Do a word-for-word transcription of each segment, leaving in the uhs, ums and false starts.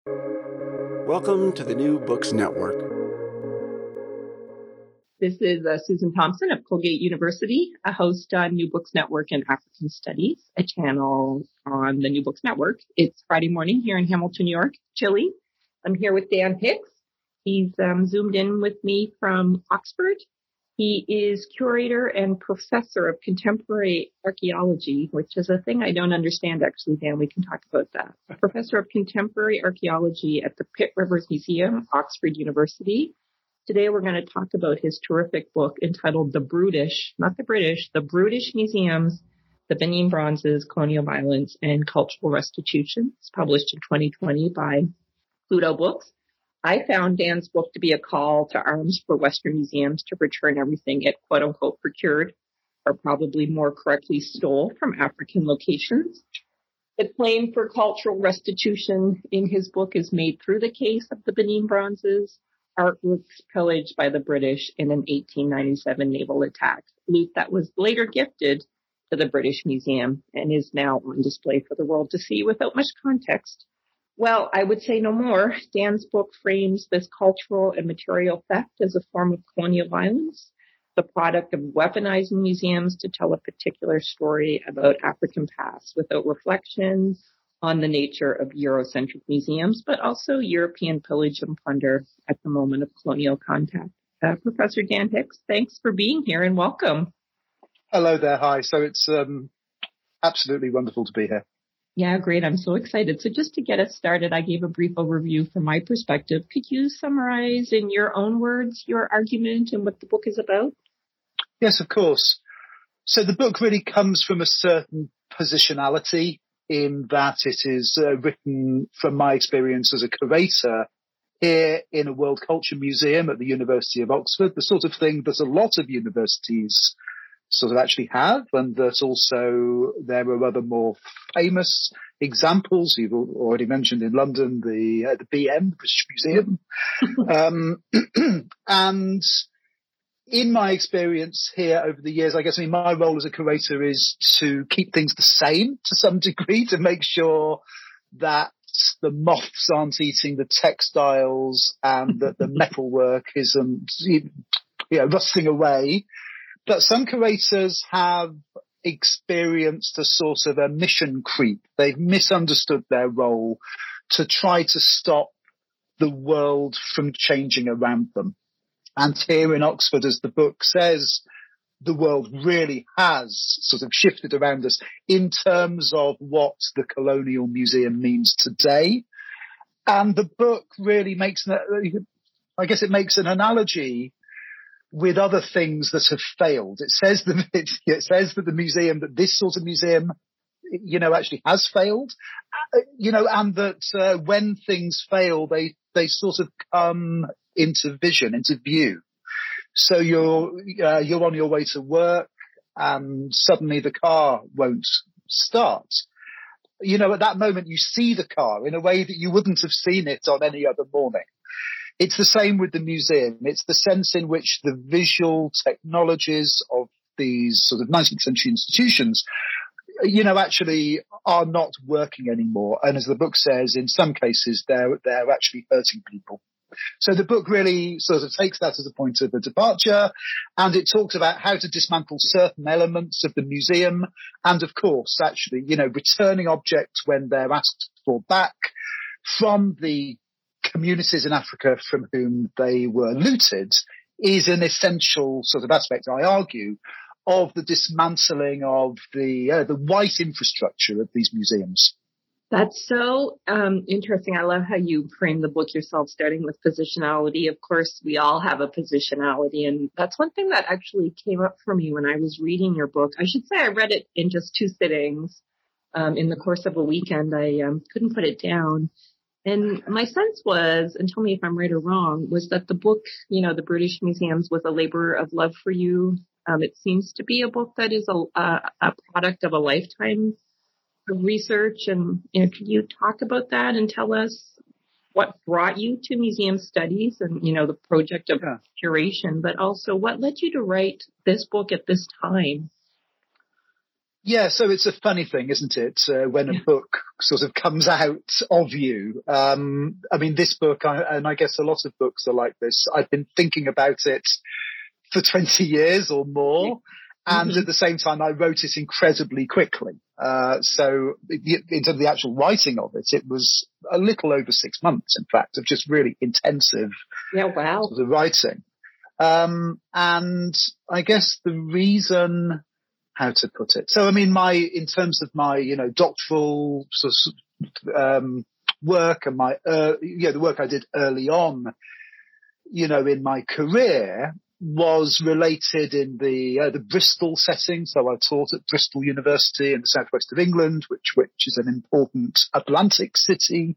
Welcome to the New Books Network. This is uh, Susan Thompson of Colgate University, a host on New Books Network and African Studies, a channel on the New Books Network. It's Friday morning here in Hamilton, New York, chilly. I'm here with Dan Hicks. He's um, zoomed in with me from Oxford. He is curator and professor of contemporary archaeology, which is a thing I don't understand, actually, Dan. We can talk about that. A professor of contemporary archaeology at the Pitt Rivers Museum, Oxford University. Today, we're going to talk about his terrific book entitled The Brutish, not the British, The Brutish Museums, the Benin Bronzes, Colonial Violence, and Cultural Restitution. It's published in twenty twenty by Pluto Books. I found Dan's book to be a call to arms for Western museums to return everything it quote unquote procured, or probably more correctly stole from African locations. The claim for cultural restitution in his book is made through the case of the Benin Bronzes, artworks pillaged by the British in an eighteen ninety-seven naval attack, loot that was later gifted to the British Museum and is now on display for the world to see without much context. Well, I would say no more. Dan's book frames this cultural and material theft as a form of colonial violence, the product of weaponizing museums to tell a particular story about African past without reflection on the nature of Eurocentric museums, but also European pillage and plunder at the moment of colonial contact. Uh, Professor Dan Hicks, thanks for being here and welcome. Hello there. Hi. So it's um, absolutely wonderful to be here. Yeah, great. I'm so excited. So just to get us started, I gave a brief overview from my perspective. Could you summarize in your own words your argument and what the book is about? Yes, of course. So the book really comes from a certain positionality in that it is uh, written from my experience as a curator here in a World Culture Museum at the University of Oxford, the sort of thing that a lot of universities sort of actually have, and that also there are other more famous examples. You've already mentioned in London the uh, the B M, the British Museum. um, and in my experience here over the years, I guess I mean my role as a curator is to keep things the same to some degree, to make sure that the moths aren't eating the textiles and that the metalwork isn't, you know, rusting away. But some curators have experienced a sort of a mission creep. They've misunderstood their role to try to stop the world from changing around them. And here in Oxford, as the book says, the world really has sort of shifted around us in terms of what the Colonial Museum means today. And the book really makes, I guess it makes an analogy with other things that have failed. It says that it, it says that the museum, that this sort of museum, you know, actually has failed, uh, you know, and that uh, when things fail, they they sort of come into vision, into view. So you're uh, you're on your way to work, and suddenly the car won't start. You know, at that moment, you see the car in a way that you wouldn't have seen it on any other morning. It's the same with the museum. It's the sense in which the visual technologies of these sort of nineteenth century institutions, you know, actually are not working anymore. And as the book says, in some cases, they're, they're actually hurting people. So the book really sort of takes that as a point of a departure, and it talks about how to dismantle certain elements of the museum. And of course, actually, you know, returning objects when they're asked for back from the communities in Africa from whom they were looted is an essential sort of aspect, I argue, of the dismantling of the uh, the white infrastructure of these museums. That's so um, interesting. I love how you frame the book yourself, starting with positionality. Of course, we all have a positionality, and that's one thing that actually came up for me when I was reading your book. I should say I read it in just two sittings um, in the course of a weekend. I um, couldn't put it down. And my sense was, and tell me if I'm right or wrong, was that the book, you know, The Brutish Museums, was a labor of love for you. Um, it seems to be a book that is a, a, a product of a lifetime of research. And, you know, could you talk about that and tell us what brought you to museum studies and, you know, the project of yeah. curation, but also what led you to write this book at this time? Yeah, so it's a funny thing, isn't it, uh, when a book sort of comes out of you. Um, I mean, this book, I, and I guess a lot of books are like this. I've been thinking about it for twenty years or more. And mm-hmm. at the same time, I wrote it incredibly quickly. Uh, so in terms of the actual writing of it, it was a little over six months, in fact, of just really intensive yeah, wow. sort of writing. Um, and I guess the reason... how to put it. So, I mean, my, in terms of my, you know, doctoral sort of, um, work and my, uh, you know, the work I did early on, you know, in my career was related in the, uh, the Bristol setting. So I taught at Bristol University in the southwest of England, which, which is an important Atlantic city,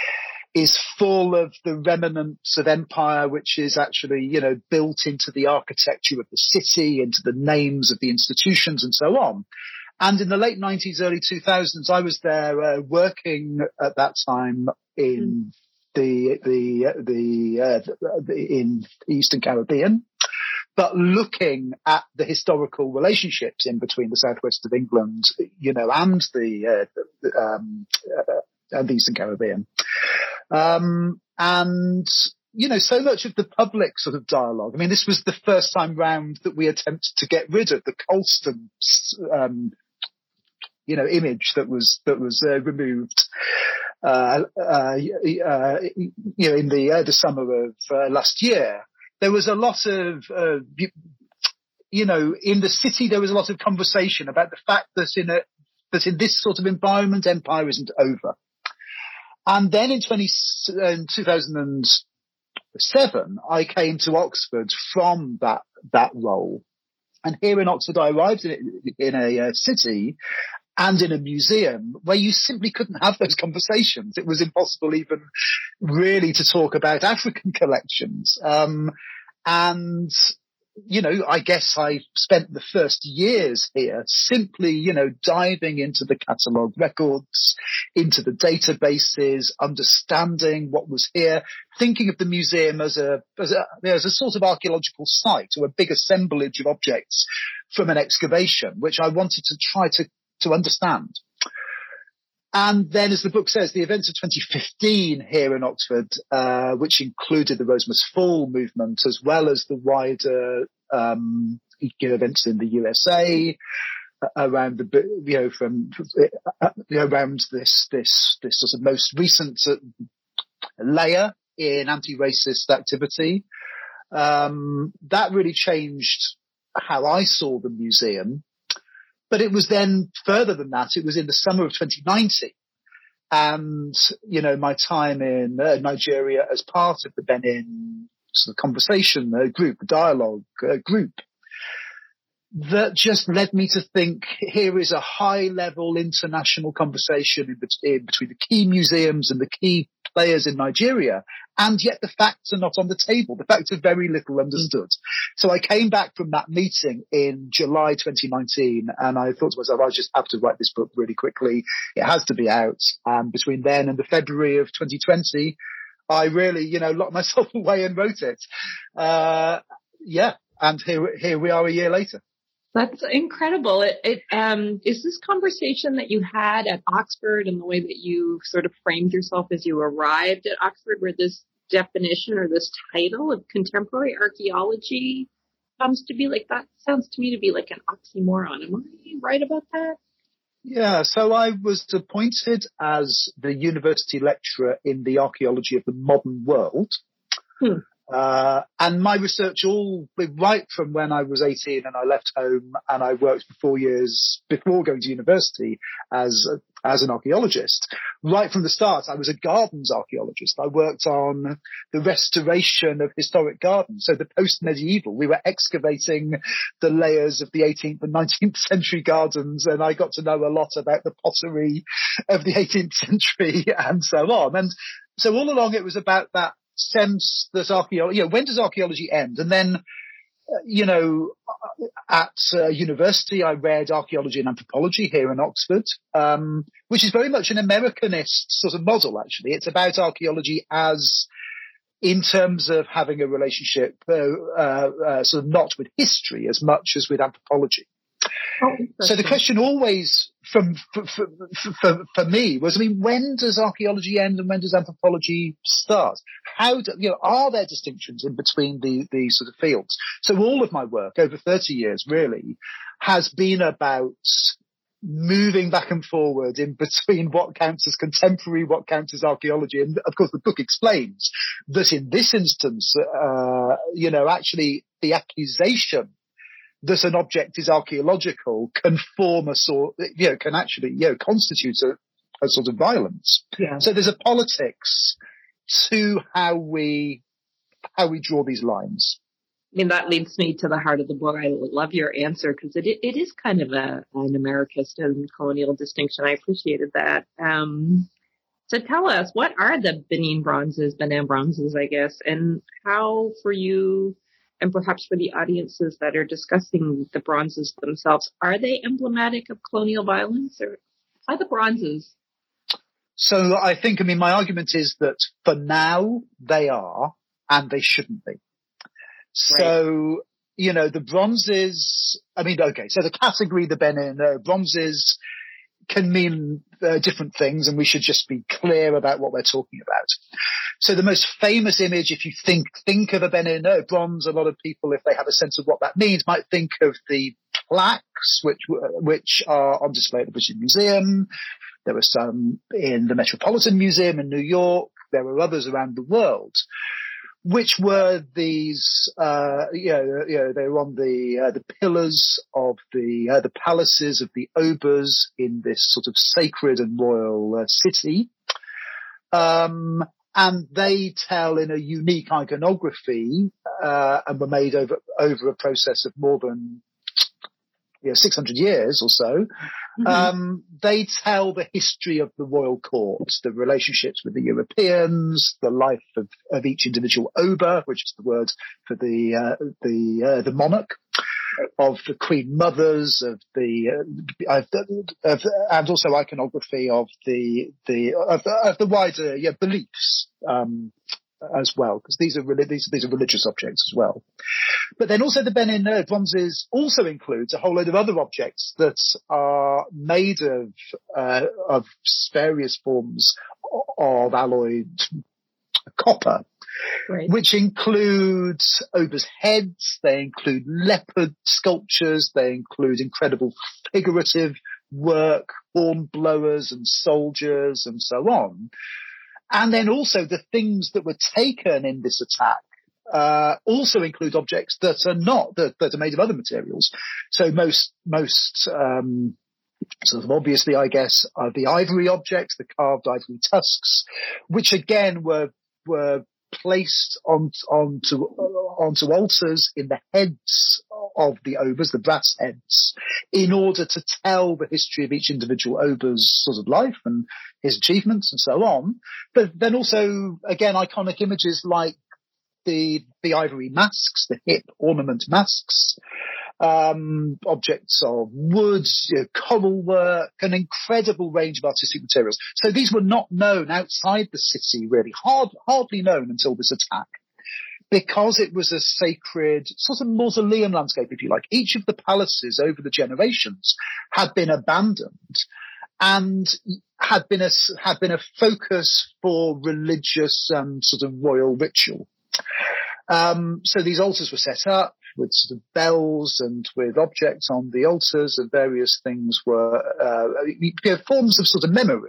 is full of the remnants of empire, which is actually, you know, built into the architecture of the city, into the names of the institutions and so on. And in the late nineties, early two thousands, I was there uh, working at that time in mm. the, the, the, uh, the, in the Eastern Caribbean, but looking at the historical relationships in between the southwest of England, you know, and the, uh, the um, uh, and the Eastern Caribbean. Um, and, you know, so much of the public sort of dialogue. I mean, this was the first time round that we attempted to get rid of the Colston, um, you know, image that was, that was, uh, removed, uh, uh, uh, you know, in the, uh, the summer of uh, last year. There was a lot of, uh, you know, in the city, there was a lot of conversation about the fact that in a, that in this sort of environment, empire isn't over. And then in, twenty, in two thousand seven, I came to Oxford from that, that role. And here in Oxford, I arrived in, in a uh, city and in a museum where you simply couldn't have those conversations. It was impossible even really to talk about African collections. Um, and, you know, I guess I spent the first years here simply, you know, diving into the catalogue records, into the databases, understanding what was here, thinking of the museum as a, as a, you know, as a sort of archaeological site or a big assemblage of objects from an excavation, which I wanted to try to, to understand. And then, as the book says, the events of twenty fifteen here in Oxford, uh, which included the Rosemas Fall movement, as well as the wider um, events in the U S A, uh, around the, you know, from uh, you know, around this this this sort of most recent uh, layer in anti-racist activity, um, that really changed how I saw the museum. But it was then further than that. It was in the summer of twenty nineteen. And, you know, my time in uh, Nigeria as part of the Benin sort of conversation uh, group, dialogue uh, group, that just led me to think here is a high level international conversation in, bet- in between the key museums and the key players in Nigeria. And yet the facts are not on the table. The facts are very little understood. So I came back from that meeting in July twenty nineteen and I thought to myself, I just have to write this book really quickly. It has to be out. And between then and the February of twenty twenty, I really, you know, locked myself away and wrote it. Uh, yeah. And here, here we are a year later. That's incredible. It, it um, is this conversation that you had at Oxford and the way that you sort of framed yourself as you arrived at Oxford, where this definition or this title of contemporary archaeology comes to be like, that sounds to me to be like an oxymoron. Am I right about that? Yeah, so I was appointed as the university lecturer in the archaeology of the modern world. Hmm. Uh, and my research all, right from when I was eighteen and I left home and I worked for four years before going to university as, as an archaeologist. Right from the start, I was a gardens archaeologist. I worked on the restoration of historic gardens. So the post-medieval, we were excavating the layers of the eighteenth and nineteenth century gardens. And I got to know a lot about the pottery of the eighteenth century and so on. And so all along it was about that sense that archaeology, you know, when does archaeology end? And then, uh, you know, at uh, university, I read archaeology and anthropology here in Oxford, um, which is very much an Americanist sort of model, actually. It's about archaeology as in terms of having a relationship, uh, uh, uh, sort of not with history as much as with anthropology. Oh, so the question always from for, for, for, for me was, I mean, when does archaeology end and when does anthropology start? How do, you know, are there distinctions in between the, the sort of fields? So all of my work over thirty years really has been about moving back and forward in between what counts as contemporary, what counts as archaeology. And of course, the book explains that in this instance, uh, you know, actually the accusation that an object is archaeological can form a sort, you know, can actually, you know, constitute a, a sort of violence. Yeah. So there's a politics to how we, how we draw these lines. I mean, that leads me to the heart of the book. I love your answer because it it is kind of a an Americist and colonial distinction. I appreciated that. Um, so tell us, what are the Benin bronzes, Benin bronzes, I guess, and how for you, and perhaps for the audiences that are discussing the bronzes themselves, are they emblematic of colonial violence, or are the bronzes? So I think, I mean, my argument is that for now they are, and they shouldn't be. So, right. you know, the bronzes, I mean, okay, so the category, the Benin uh, bronzes can mean uh, different things, and we should just be clear about what we're talking about. So the most famous image, if you think, think of a Benin uh, bronze, a lot of people, if they have a sense of what that means, might think of the plaques, which, which are on display at the British Museum. There were some in the Metropolitan Museum in New York. There were others around the world, which were these, uh, you know, you know, they were on the, uh, the pillars of the, uh, the palaces of the Obers in this sort of sacred and royal uh, city. Um, and they tell in a unique iconography, uh, and were made over, over a process of more than, you know, six hundred years or so. Mm-hmm. Um, they tell the history of the royal court, the relationships with the Europeans, the life of, of each individual Ober, which is the word for the, uh, the, uh, the monarch, of the queen mothers, of the, uh, of the of, and also iconography of the, the, of the, of the wider, yeah, beliefs, um, as well, because these are these, these are religious objects as well. But then also the Benin uh, bronzes also includes a whole load of other objects that are made of uh, of various forms of alloyed copper, right. Which include Ober's heads, they include leopard sculptures, they include incredible figurative work, horn blowers and soldiers and so on. And then also the things that were taken in this attack uh, also include objects that are not, that, that are made of other materials. So most, most, um, sort of obviously, I guess, are the ivory objects, the carved ivory tusks, which again were, were placed on, onto, onto altars in the heads of the Obers, the brass heads, in order to tell the history of each individual Ober's sort of life and his achievements and so on. But then also, again, iconic images like the, the ivory masks, the hip ornament masks, um, objects of wood, you know, coral work, an incredible range of artistic materials. So these were not known outside the city, really, hard, hardly known until this attack, because it was a sacred sort of mausoleum landscape, if you like. Each of the palaces over the generations had been abandoned and had been a, had been a focus for religious and sort of royal ritual. Um, so these altars were set up with sort of bells and with objects on the altars, and various things were, uh, you know, forms of sort of memory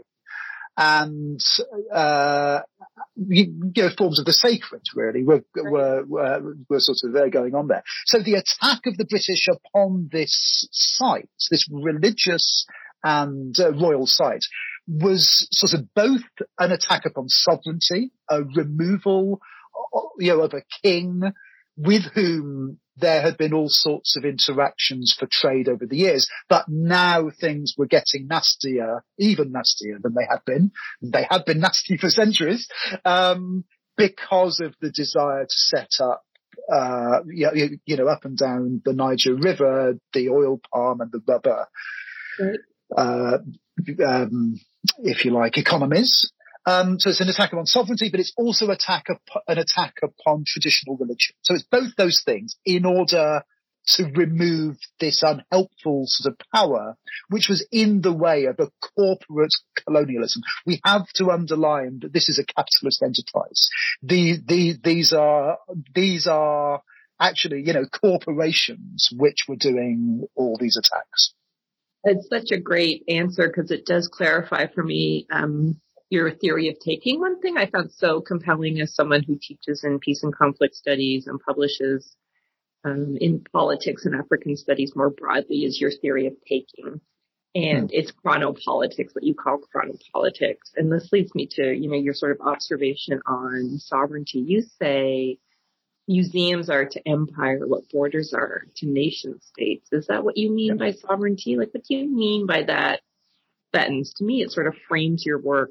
and, uh, you know, forms of the sacred really were, were, were, were sort of there going on there. So the attack of the British upon this site, this religious and uh, royal site, was sort of both an attack upon sovereignty, a removal, you know, of a king with whom there had been all sorts of interactions for trade over the years, but now things were getting nastier, even nastier than they had been. They had been nasty for centuries, um, because of the desire to set up, uh, you, you know, up and down the Niger River, the oil palm and the rubber, right. uh, um, if you like, economies. Um, so it's an attack upon sovereignty, but it's also attack up, an attack upon traditional religion. So it's both those things in order to remove this unhelpful sort of power, which was in the way of a corporate colonialism. We have to underline that this is a capitalist enterprise. The, the, these are, these are actually, you know, corporations which were doing all these attacks. It's such a great answer because it does clarify for me um, your theory of taking. One thing I found so compelling as someone who teaches in peace and conflict studies and publishes um, in politics and African studies more broadly is your theory of taking. And it's chronopolitics, what you call chronopolitics. And this leads me to, you know, your sort of observation on sovereignty. You say museums are to empire what borders are to nation states. Is that what you mean by sovereignty? Like, what do you mean by that sentence? To me, it sort of frames your work.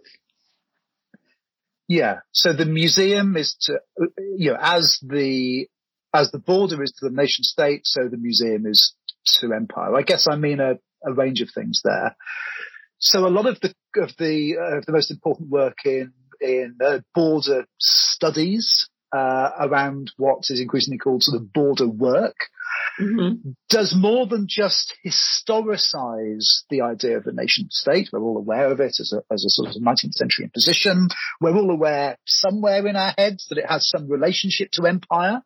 Yeah. So the museum is to, you know, as the, as the border is to the nation state, so the museum is to empire. I guess I mean a, a range of things there. So a lot of the, of the, uh, of the most important work in, in uh, border studies, Uh, around what is increasingly called sort of border work, mm-hmm. does more than just historicize the idea of the nation state. We're all aware of it as a, as a sort of nineteenth century imposition. We're all aware somewhere in our heads that it has some relationship to empire.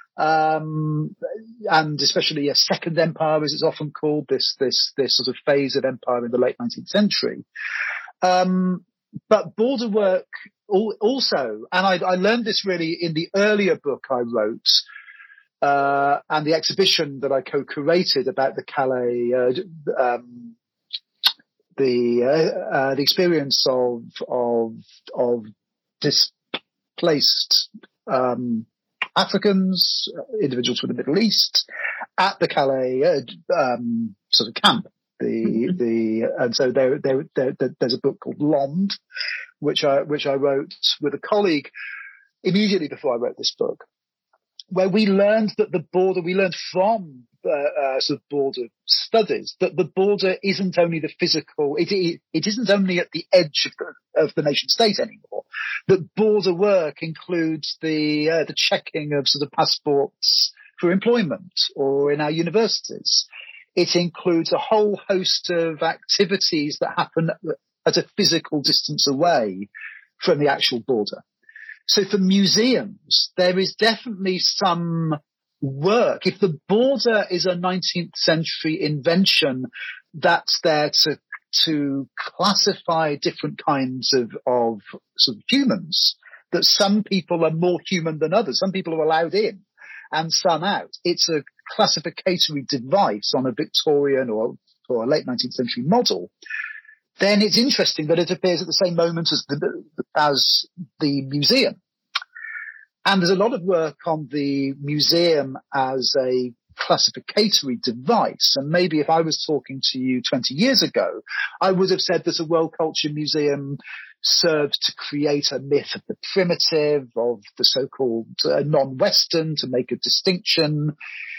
Um, and especially a second empire, as it's often called, this, this, this sort of phase of empire in the late nineteenth century. Um, But border work also, and I, I learned this really in the earlier book I wrote, uh, and the exhibition that I co-curated about the Calais, uh, um, the uh, uh, the experience of of of displaced um, Africans, individuals from the Middle East, at the Calais uh, um, sort of camp. The, the, and so there, there, there, there's a book called Lond, which I, which I wrote with a colleague immediately before I wrote this book, where we learned that the border, we learned from uh, uh, sort of border studies that the border isn't only the physical, it, it, it isn't only at the edge of the, of the nation state anymore. That border work includes the, uh, the checking of sort of passports for employment or in our universities. It includes a whole host of activities that happen at a physical distance away from the actual border. So for museums, there is definitely some work. If the border is a nineteenth century invention that's there to, to classify different kinds of, of sort of humans, that some people are more human than others, some people are allowed in and some out. It's a classificatory device on a Victorian or, or a late nineteenth century model. Then it's interesting that it appears at the same moment as the, as the museum. And there's a lot of work on the museum as a classificatory device. And maybe if I was talking to you twenty years ago, I would have said that a world culture museum served to create a myth of the primitive, of the so-called uh, non-Western, to make a distinction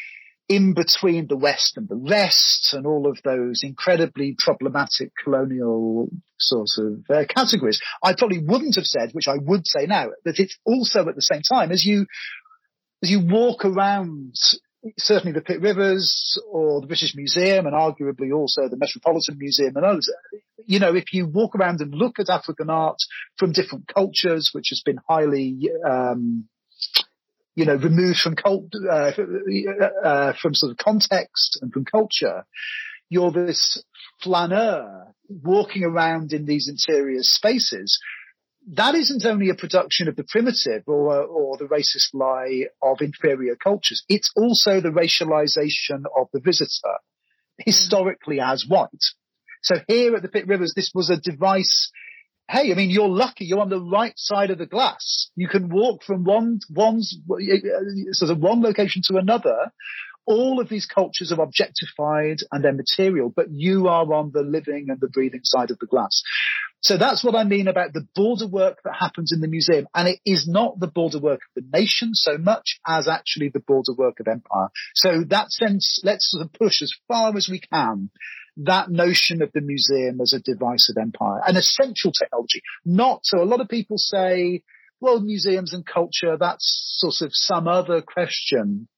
in between the West and the rest, and all of those incredibly problematic colonial sort of uh, categories. I probably wouldn't have said, which I would say now, that it's also at the same time as you, as you walk around, certainly the Pitt Rivers or the British Museum, and arguably also the Metropolitan Museum and others, you know, if you walk around and look at African art from different cultures, which has been highly, um, you know, removed from cult, uh, uh, from sort of context and from culture, you're this flaneur walking around in these interior spaces. That isn't only a production of the primitive or, or the racist lie of inferior cultures. It's also the racialization of the visitor, historically as white. So here at the Pitt Rivers, this was a device. Hey, I mean, you're lucky. You're on the right side of the glass. You can walk from one, one's, sort of one location to another. All of these cultures are objectified and they're material, but you are on the living and the breathing side of the glass. So that's what I mean about the border work that happens in the museum. And it is not the border work of the nation so much as actually the border work of empire. So that sense, let's sort of push as far as we can that notion of the museum as a device of empire, an essential technology. Not, so a lot of people say, well, museums and culture, that's sort of some other question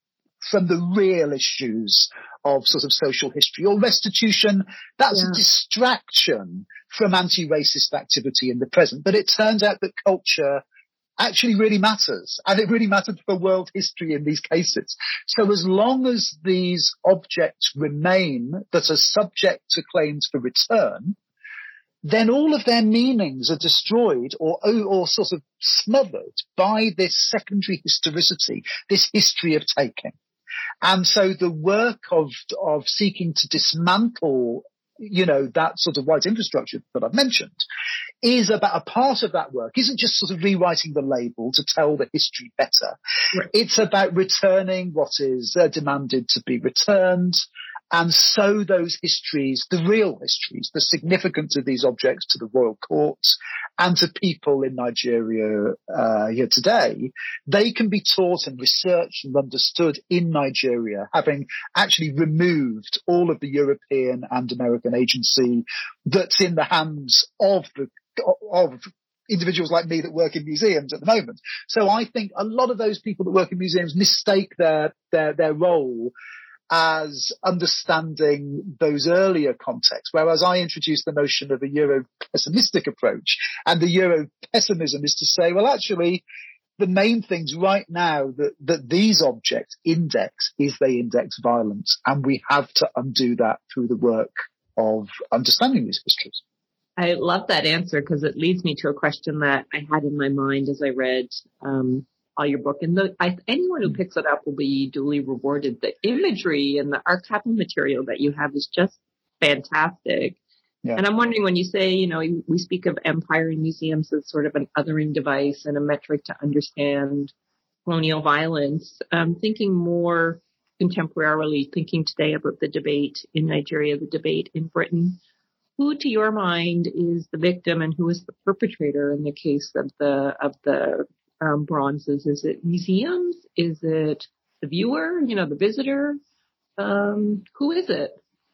from the real issues of sort of social history. Or restitution, that's yeah. a distraction from anti-racist activity in the present. But it turns out that culture actually really matters, and it really mattered for world history in these cases. So as long as these objects remain that are subject to claims for return, then all of their meanings are destroyed or, or sort of smothered by this secondary historicity, this history of taking. And so the work of, of seeking to dismantle, you know, that sort of white infrastructure that I've mentioned is about a part of that work isn't just sort of rewriting the label to tell the history better. Right. It's about returning what is uh, demanded to be returned. And so those histories, the real histories, the significance of these objects to the royal courts and to people in Nigeria uh, here today, they can be taught and researched and understood in Nigeria, having actually removed all of the European and American agency that's in the hands of the of individuals like me that work in museums at the moment. So I think a lot of those people that work in museums mistake their their their role as understanding those earlier contexts, whereas I introduced the notion of a Euro-pessimistic approach, and the Euro-pessimism is to say, well, actually, the main things right now that, that these objects index is they index violence, and we have to undo that through the work of understanding these histories. I love that answer because it leads me to a question that I had in my mind as I read um, all your book. And the, I, anyone who picks it up will be duly rewarded. The imagery and the archival material that you have is just fantastic. Yeah. And I'm wondering, when you say, you know, we speak of empire in museums as sort of an othering device and a metric to understand colonial violence, um, thinking more contemporarily, thinking today about the debate in Nigeria, the debate in Britain, who, to your mind, is the victim and who is the perpetrator in the case of the of the um, bronzes? Is it museums? Is it the viewer? You know, the visitor? Um, who is it?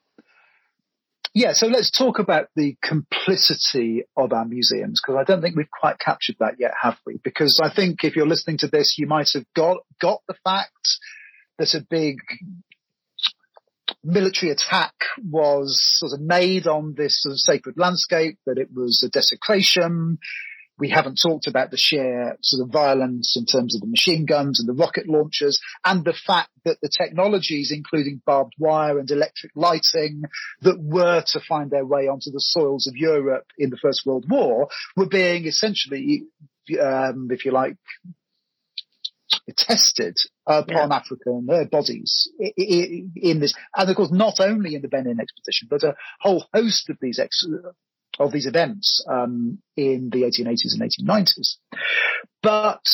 Yeah, so let's talk about the complicity of our museums, because I don't think we've quite captured that yet, have we? Because I think if you're listening to this, you might have got got the fact that a big military attack was sort of made on this sort of sacred landscape, that it was a desecration. We haven't talked about the sheer sort of violence in terms of the machine guns and the rocket launchers, and the fact that the technologies, including barbed wire and electric lighting, that were to find their way onto the soils of Europe in the First World War were being essentially, um, if you like, tested upon yeah. African uh, bodies in, in this, and of course not only in the Benin expedition, but a whole host of these ex- of these events um, in the eighteen eighties and eighteen nineties. But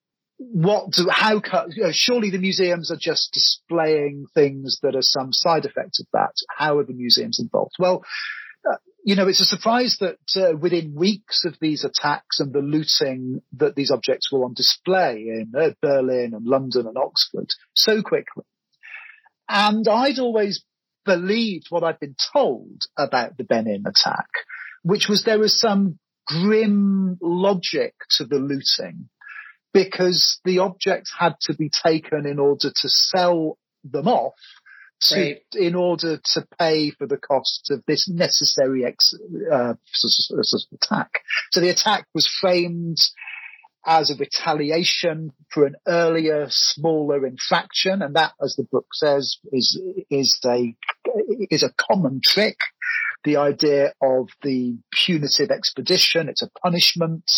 what do, how you know, surely the museums are just displaying things that are some side effect of that. How are the museums involved? Well, uh, you know, it's a surprise that uh, within weeks of these attacks and the looting, that these objects were on display in uh, Berlin and London and Oxford so quickly. And I'd always believed what I'd been told about the Benin attack, which was there was some grim logic to the looting, because the objects had to be taken in order to sell them off, to, right. in order to pay for the costs of this necessary ex, uh, sort of attack. So the attack was framed as a retaliation for an earlier, smaller infraction, and that, as the book says, is is a is a common trick. The idea of the punitive expedition, it's a punishment.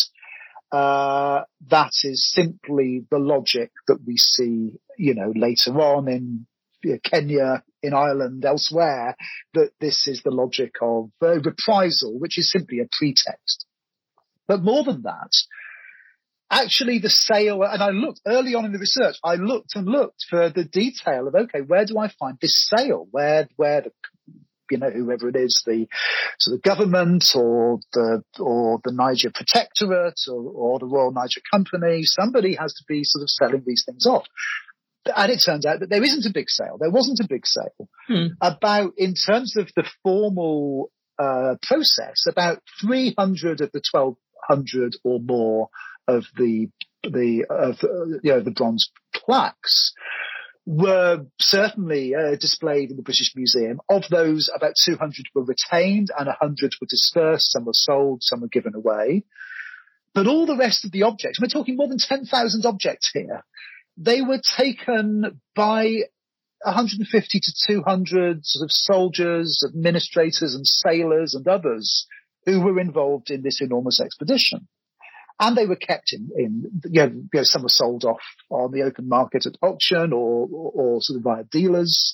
Uh, that is simply the logic that we see, you know, later on in Kenya, in Ireland, elsewhere, that this is the logic of uh, reprisal, which is simply a pretext. But more than that, actually the sale, and I looked early on in the research, I looked and looked for the detail of, okay, where do I find this sale? Where, where the, you know, whoever it is, the sort of government or the, or the Niger Protectorate or, or the Royal Niger Company, somebody has to be sort of selling these things off. And it turns out that there isn't a big sale. There wasn't a big sale. Hmm. About, in terms of the formal uh, process, about three hundred of the twelve hundred or more of the the of uh, you know the bronze plaques were certainly uh, displayed in the British Museum. Of those, about two hundred were retained and one hundred were dispersed. Some were sold, some were given away. But all the rest of the objects, we're talking more than ten thousand objects here, they were taken by one hundred fifty to two hundred sort of soldiers, administrators and sailors and others who were involved in this enormous expedition. And they were kept in, in you, know, you know, some were sold off on the open market at auction or, or, or sort of via dealers.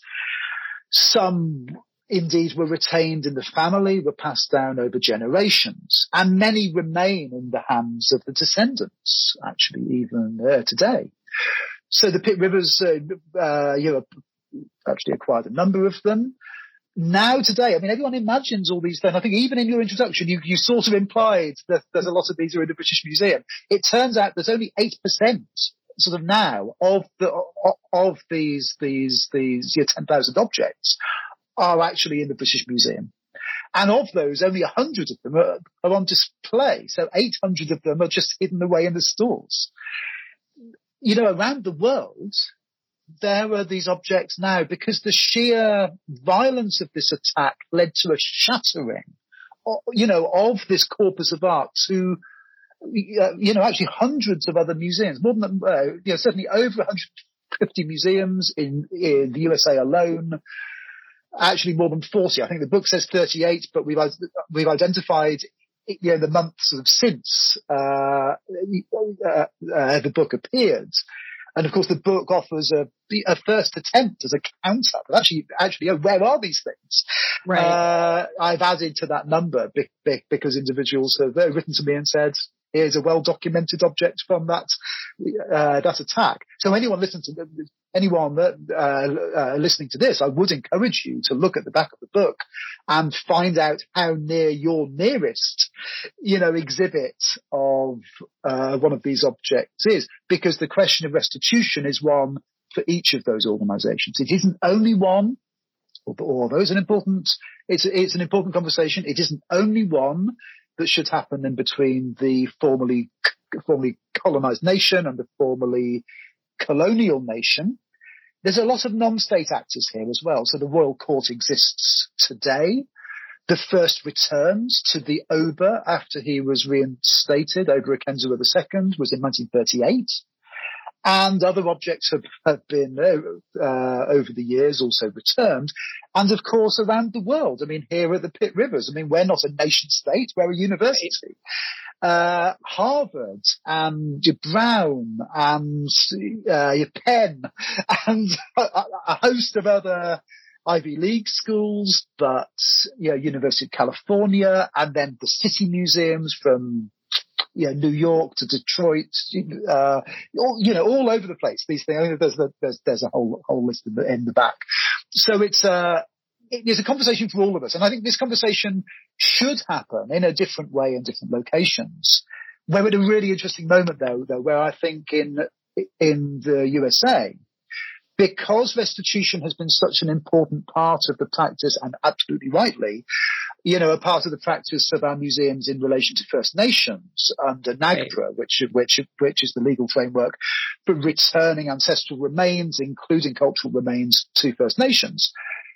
Some indeed were retained in the family, were passed down over generations. And many remain in the hands of the descendants, actually, even uh, today. So the Pitt Rivers, uh, uh, you know, actually acquired a number of them. Now today, I mean, everyone imagines all these things. I think even in your introduction, you, you sort of implied that there's a lot of these are in the British Museum. It turns out there's only eight percent sort of now of the, of these, these, these, you know, ten thousand objects are actually in the British Museum. And of those, only one hundred of them are, are on display. So eight hundred of them are just hidden away in the stores. You know, around the world, there are these objects now because the sheer violence of this attack led to a shattering, you know, of this corpus of art to, you know, actually hundreds of other museums, more than, uh, you know, certainly over one hundred fifty museums in, in the U S A alone. Actually more than forty. I think the book says thirty-eight, but we've, we've identified, you know, the months sort of since, uh, uh, uh, the book appeared. And of course, the book offers a, a first attempt as a counter. But actually, actually, oh, where are these things? Right. Uh, I've added to that number be, be, because individuals have uh, written to me and said, here's a well-documented object from that, uh, that attack. So anyone listening to anyone that, uh, uh, listening to this, I would encourage you to look at the back of the book and find out how near your nearest, you know, exhibit of, uh, one of these objects is, because the question of restitution is one for each of those organizations. It isn't only one, although it's an important, it's, it's an important conversation. It isn't only one that should happen in between the formerly, formerly colonized nation and the formerly colonial nation. There's a lot of non-state actors here as well. So the Royal Court exists today. The first returns to the Ober after he was reinstated, Ober Okenza the Second, was in nineteen thirty-eight. And other objects have, have been, uh, uh, over the years also returned. And of course, around the world. I mean, here at the Pitt Rivers, I mean, we're not a nation state, we're a university. Uh, Harvard and Brown and, uh, Penn and a, a host of other Ivy League schools, but, you know, University of California, and then the city museums from, you know, New York to Detroit, uh, all, you know, all over the place. These things, I mean, there's, there's, there's a whole, whole list in the, in the back. So it's, uh, it is a conversation for all of us. And I think this conversation should happen in a different way in different locations. We're at a really interesting moment though, though, where I think in, in the U S A, because restitution has been such an important part of the practice, and absolutely rightly, you know, a part of the practice of our museums in relation to First Nations under NAGPRA, right, which, which, which is the legal framework for returning ancestral remains, including cultural remains, to First Nations.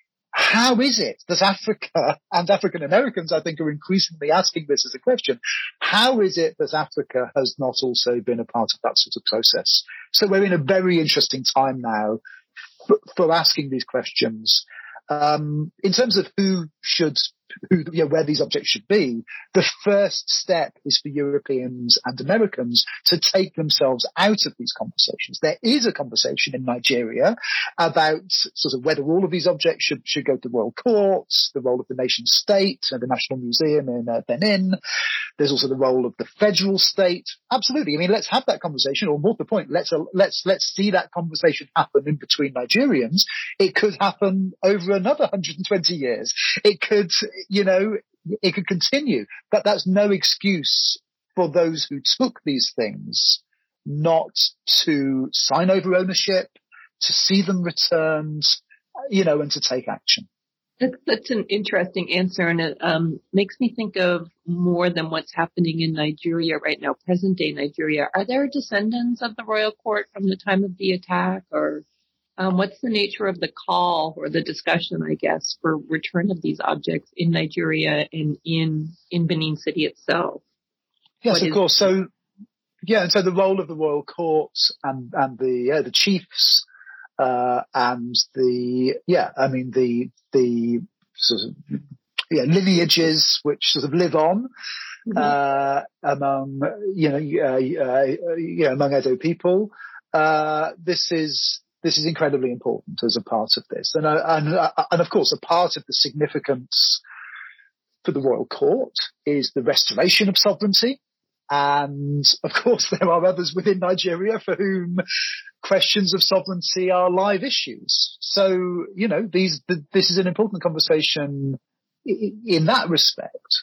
How is it that Africa and African Americans, I think, are increasingly asking this as a question? How is it that Africa has not also been a part of that sort of process? So we're in a very interesting time now for, for asking these questions. Um, in terms of who should, who, you know, where these objects should be, the first step is for Europeans and Americans to take themselves out of these conversations. There is a conversation in Nigeria about sort of whether all of these objects should, should go to royal courts, the role of the nation state, and the National Museum in uh, Benin. There's also the role of the federal state. Absolutely. I mean, let's have that conversation, or more to the point, let's, uh, let's, let's see that conversation happen in between Nigerians. It could happen over another one hundred twenty years. It could, you know, it could continue, but that's no excuse for those who took these things not to sign over ownership, to see them returned, you know, and to take action. That's, that's an interesting answer, and it um, makes me think of more than what's happening in Nigeria right now, present-day Nigeria. Are there descendants of the royal court from the time of the attack, or Um, what's the nature of the call or the discussion, I guess, for return of these objects in Nigeria and in, in Benin City itself? Yes, What of is- course. So, yeah, and so the role of the royal court and, and the, uh, the chiefs, uh, and the, yeah, I mean, the, the sort of, yeah, lineages which sort of live on, mm-hmm. uh, among, you know, uh, uh, you know, among Edo people. Uh, this is, this is incredibly important as a part of this. And, uh, and, uh, and of course, a part of the significance for the royal court is the restoration of sovereignty. And of course, there are others within Nigeria for whom questions of sovereignty are live issues. So, you know, these, the, this is an important conversation in, in that respect.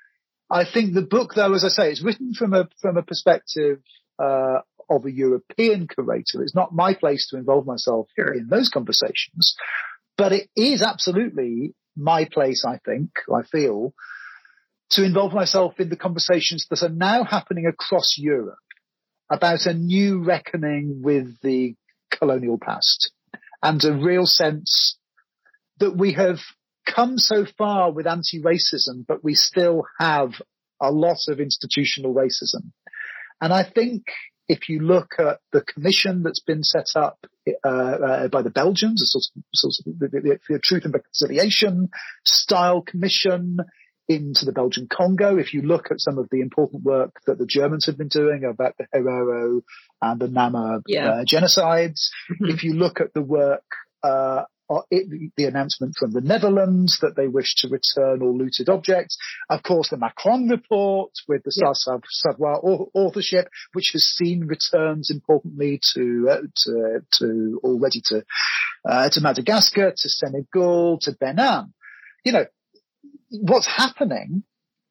I think the book, though, as I say, is written from a, from a perspective, uh, of a European curator. It's not my place to involve myself sure. in those conversations, but it is absolutely my place, I think, I feel, to involve myself in the conversations that are now happening across Europe about a new reckoning with the colonial past and a real sense that we have come so far with anti-racism, but we still have a lot of institutional racism. And I think if you look at the commission that's been set up uh, uh, by the Belgians, a sort of, sort of the, the, the Truth and Reconciliation style commission into the Belgian Congo, if you look at some of the important work that the Germans have been doing about the Herero and the Nama yeah. uh, genocides, mm-hmm. if you look at the work, uh, it, the announcement from the Netherlands that they wish to return all looted objects, of course the Macron report with the yeah. Savoir authorship, which has seen returns importantly to uh, to, to already to uh, to Madagascar, to Senegal, to Benin. You know, what's happening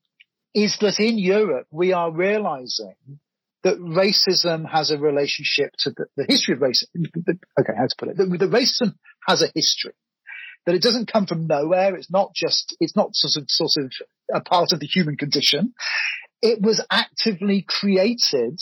is that in Europe we are realizing that racism has a relationship to the, the history of racism. Okay, how to put it? The, the racism has a history. That it doesn't come from nowhere. It's not just, it's not sort of, sort of a part of the human condition. It was actively created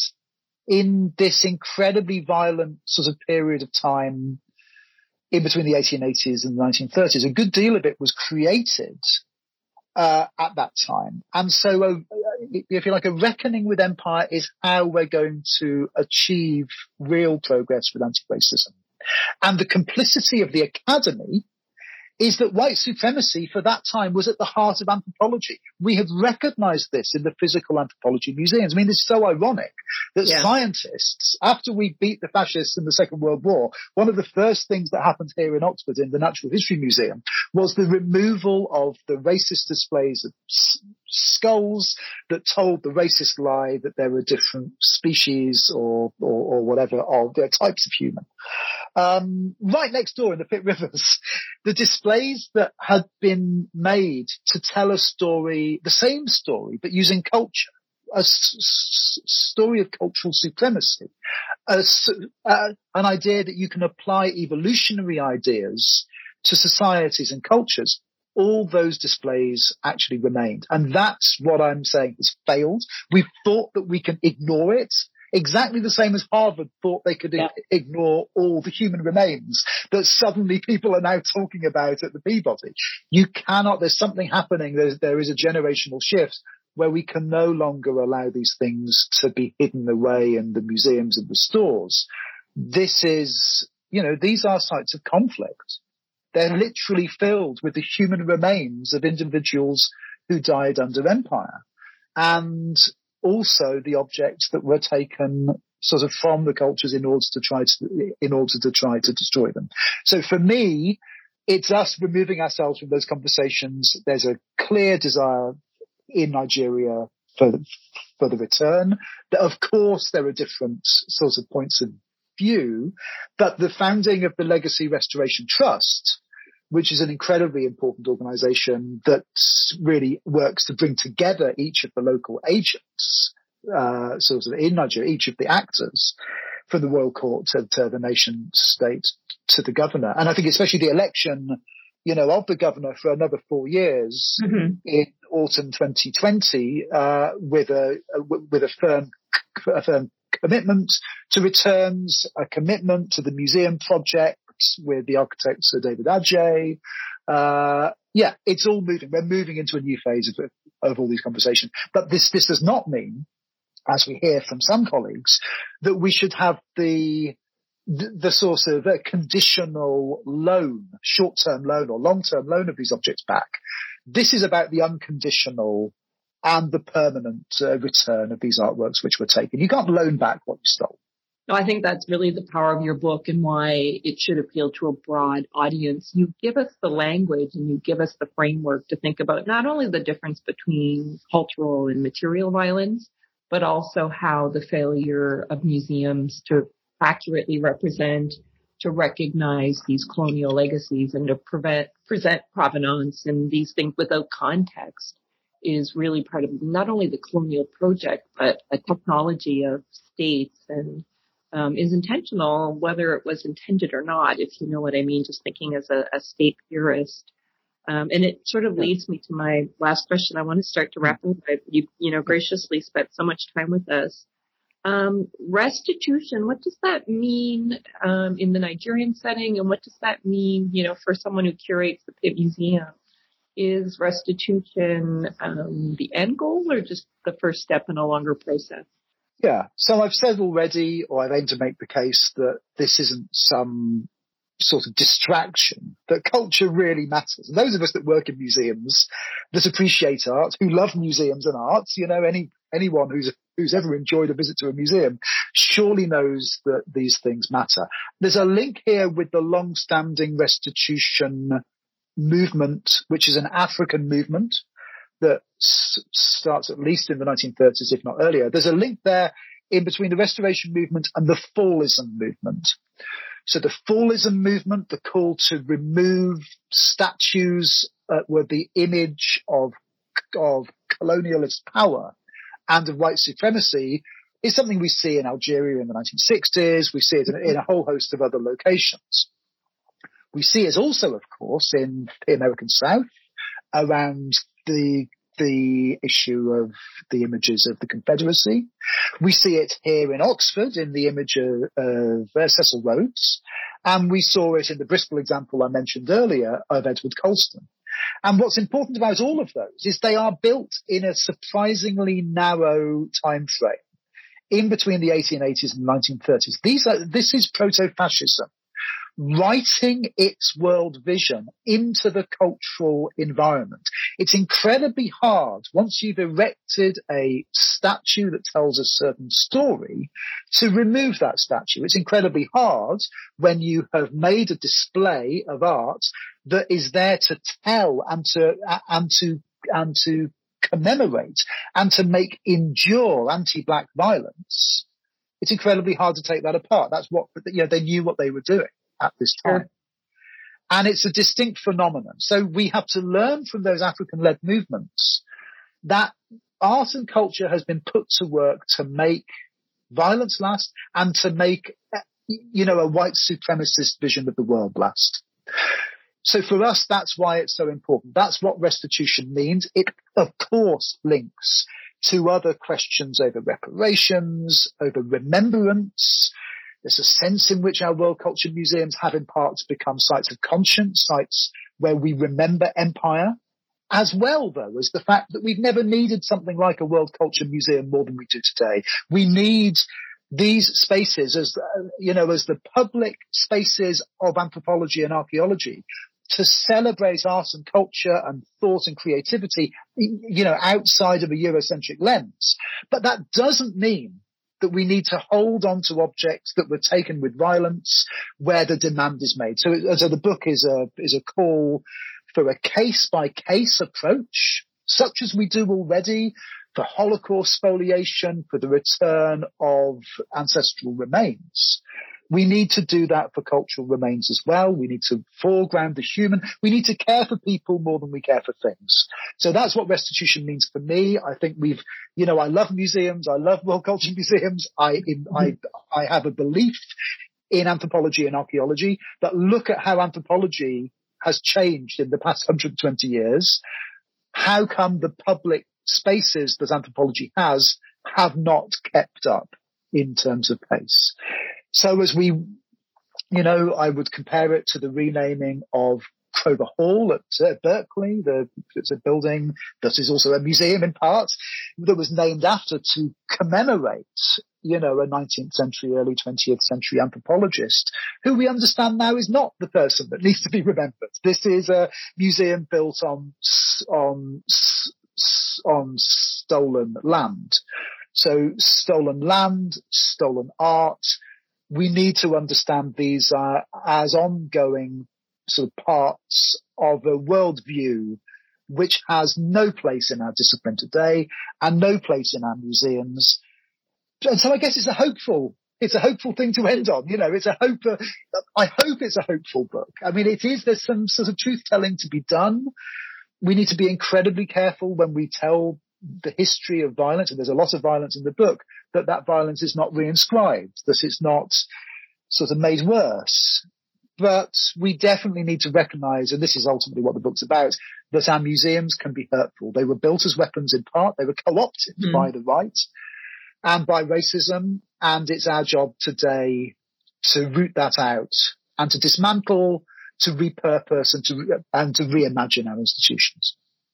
in this incredibly violent sort of period of time in between the eighteen eighties and the nineteen thirties. A good deal of it was created Uh, at that time. And so, uh, if you like, a reckoning with empire is how we're going to achieve real progress with anti-racism. And the complicity of the academy is that white supremacy for that time was at the heart of anthropology. We have recognized this in the physical anthropology museums. I mean, it's so ironic that yeah. scientists, after we beat the fascists in the Second World War, one of the first things that happened here in Oxford in the Natural History Museum was the removal of the racist displays of s- skulls that told the racist lie that there were different species or, or, or whatever of uh, types of human. Um, right next door in the Pitt Rivers, the displays that had been made to tell a story, the same story, but using culture, a s- s- story of cultural supremacy, a, uh, an idea that you can apply evolutionary ideas to societies and cultures. All those displays actually remained. And that's what I'm saying has failed. We've thought that we can ignore it. Exactly the same as Harvard thought they could yeah. I- ignore all the human remains that suddenly people are now talking about at the Peabody. You cannot, there's something happening. There's, there is a generational shift where we can no longer allow these things to be hidden away in the museums and the stores. This is, you know, these are sites of conflict. They're literally filled with the human remains of individuals who died under empire. And also the objects that were taken sort of from the cultures in order to try to, in order to try to destroy them. So for me, it's us removing ourselves from those conversations. There's a clear desire in Nigeria for the, for the return. Of course, there are different sorts of points of view, but the founding of the Legacy Restoration Trust, which is an incredibly important organization that really works to bring together each of the local agents, uh, sort of in Nigeria, each of the actors, from the royal court to, to the nation state to the governor. And I think especially the election, you know, of the governor for another four years mm-hmm. in autumn twenty twenty, uh, with a, a with a firm, a firm commitment to returns, a commitment to the museum project, with the architect Sir David Adjaye. Uh, yeah, it's all moving. We're moving into a new phase of, of all these conversations. But this, this does not mean, as we hear from some colleagues, that we should have the, the, the sort of uh, conditional loan, short-term loan or long-term loan of these objects back. This is about the unconditional and the permanent uh, return of these artworks which were taken. You can't loan back what you stole. No, I think that's really the power of your book and why it should appeal to a broad audience. You give us the language and you give us the framework to think about not only the difference between cultural and material violence, but also how the failure of museums to accurately represent, to recognize these colonial legacies and to prevent, present provenance and these things without context is really part of not only the colonial project, but a technology of states and um, is intentional, whether it was intended or not, if you know what I mean, just thinking as a, a state purist. Um, and it sort of leads me to my last question. I want to start to wrap up. You, you know, graciously spent so much time with us. Um, restitution, what does that mean um, in the Nigerian setting, and what does that mean, you know, for someone who curates the Pitt Museum? Is restitution um, the end goal or just the first step in a longer process? Yeah, so I've said already, or I've aimed to make the case that this isn't some sort of distraction, that culture really matters. And those of us that work in museums, that appreciate art, who love museums and arts, you know, any anyone who's who's ever enjoyed a visit to a museum surely knows that these things matter. There's a link here with the long-standing restitution movement, which is an African movement that s- starts at least in the nineteen thirties, if not earlier. There's a link there in between the Restoration movement and the Fallism movement. So the Fallism movement, the call to remove statues uh, were the image of, of colonialist power and of white supremacy, is something we see in Algeria in the nineteen sixties. We see it in, in a whole host of other locations. We see it also, of course, in the American South around the the issue of the images of the Confederacy. We see it here in Oxford in the image of, of uh, Cecil Rhodes. And we saw it in the Bristol example I mentioned earlier of Edward Colston. And what's important about all of those is they are built in a surprisingly narrow time frame in between the eighteen eighties and nineteen thirties. These are, this is proto-fascism writing its world vision into the cultural environment. It's incredibly hard, once you've erected a statue that tells a certain story, to remove that statue. It's incredibly hard when you have made a display of art that is there to tell and to, and to, and to commemorate and to make endure anti-black violence. It's incredibly hard to take that apart. That's what, you know, they knew what they were doing at this time. Sure. And it's a distinct phenomenon. So we have to learn from those African-led movements that art and culture has been put to work to make violence last and to make, you know, a white supremacist vision of the world last. So for us, that's why it's so important. That's what restitution means. It, of course, links to other questions over reparations, over remembrance. There's a sense in which our world culture museums have in part become sites of conscience, sites where we remember empire, as well, though, as the fact that we've never needed something like a world culture museum more than we do today. We need these spaces as, uh, you know, as the public spaces of anthropology and archaeology to celebrate art and culture and thought and creativity, you know, outside of a Eurocentric lens. But that doesn't mean that we need to hold on to objects that were taken with violence where the demand is made. So, so the book is a, is a call for a case-by-case approach, such as we do already for Holocaust spoliation, for the return of ancestral remains. We need to do that for cultural remains as well. We need to foreground the human. We need to care for people more than we care for things. So that's what restitution means for me. I think we've, you know, I love museums. I love world culture museums. I, in, I, I have a belief in anthropology and archaeology, but look at how anthropology has changed in the past one hundred twenty years. How come the public spaces that anthropology has have not kept up in terms of pace? So as we You know, I would compare it to the renaming of Kroger Hall at uh, Berkeley. The, it's a building that is also a museum in part that was named after to commemorate, you know, a nineteenth century, early twentieth century anthropologist who we understand now is not the person that needs to be remembered. This is a museum built on, on, on stolen land. So stolen land, stolen art. We need to understand these uh, as ongoing sort of parts of a worldview which has no place in our discipline today and no place in our museums. And so I guess it's a hopeful, it's a hopeful thing to end on. You know, it's a hope, uh, I hope it's a hopeful book. I mean, it is, there's some sort of truth telling to be done. We need to be incredibly careful when we tell the history of violence, and there's a lot of violence in the book, that that violence is not reinscribed, that it's not sort of made worse. But we definitely need to recognize, and this is ultimately what the book's about, that our museums can be hurtful. They were built as weapons in part. They were co-opted mm. by the right and by racism. And it's our job today to root that out and to dismantle, to repurpose, and to, and to reimagine our institutions.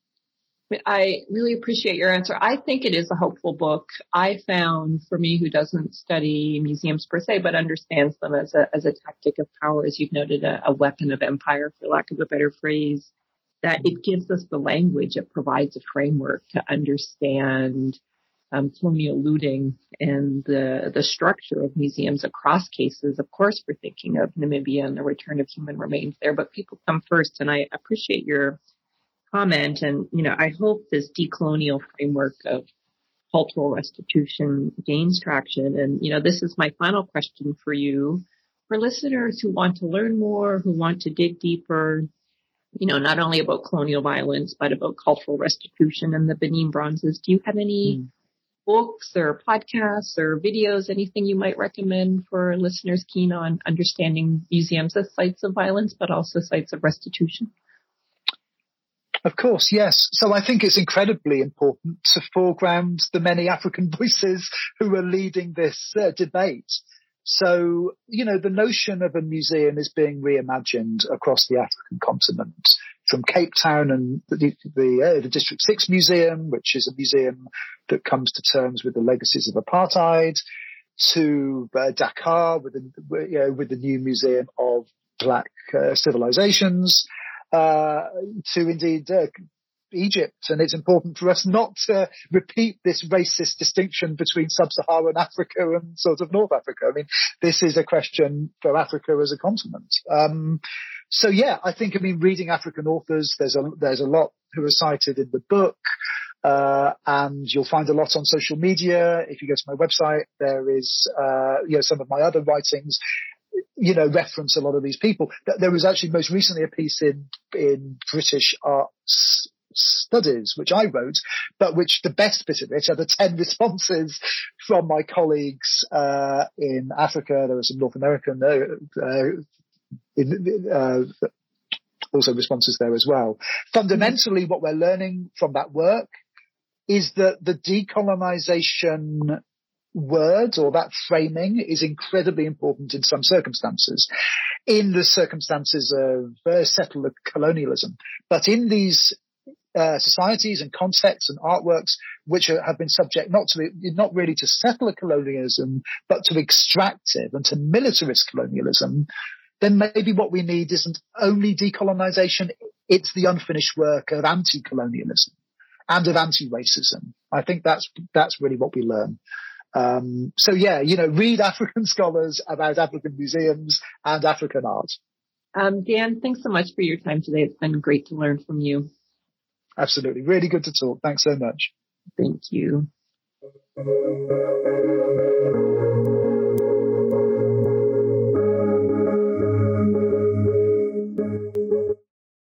I really appreciate your answer. I think it is a hopeful book. I found, for me, who doesn't study museums per se, but understands them as a as a tactic of power, as you've noted, a, a weapon of empire, for lack of a better phrase, that it gives us the language. It provides a framework to understand um, colonial looting and the the structure of museums across cases. Of course, we're thinking of Namibia and the return of human remains there, but people come first. And I appreciate your comment. And, you know, I hope this decolonial framework of cultural restitution gains traction. And, you know, this is my final question for you. For listeners who want to learn more, who want to dig deeper, you know, not only about colonial violence, but about cultural restitution and the Benin Bronzes, do you have any mm. books or podcasts or videos, anything you might recommend for listeners keen on understanding museums as sites of violence, but also sites of restitution? Of course, yes. So I think it's incredibly important to foreground the many African voices who are leading this uh, debate. So, you know, the notion of a museum is being reimagined across the African continent, from Cape Town and the, the, uh, the District Six Museum, which is a museum that comes to terms with the legacies of apartheid, to uh, Dakar with the, you know, with the new Museum of Black uh, Civilizations, Uh, to indeed uh, Egypt. And it's important for us not to repeat this racist distinction between sub-Saharan Africa and sort of North Africa. I mean, this is a question for Africa as a continent. Um, so yeah, I think, I mean, reading African authors, there's a, there's a lot who are cited in the book. Uh, and you'll find a lot on social media. If you go to my website, there is, uh, you know, some of my other writings, you know, reference a lot of these people. There was actually most recently a piece in, in British Arts Studies, which I wrote, but which the best bit of it are the ten responses from my colleagues, uh, in Africa. There were some North American, uh, uh, in, uh, also responses there as well. Fundamentally, what we're learning from that work is that the decolonization word or that framing is incredibly important in some circumstances, in the circumstances of uh, settler colonialism. But in these uh, societies and contexts and artworks which are, have been subject not to not really to settler colonialism, but to extractive and to militarist colonialism, then maybe what we need isn't only decolonization, it's the unfinished work of anti-colonialism and of anti-racism. I think that's that's really what we learn. Um, so yeah, you know, read African scholars about African museums and African art. Um, Dan, thanks so much for your time today. It's been great to learn from you. Absolutely. Really good to talk. Thanks so much. Thank you.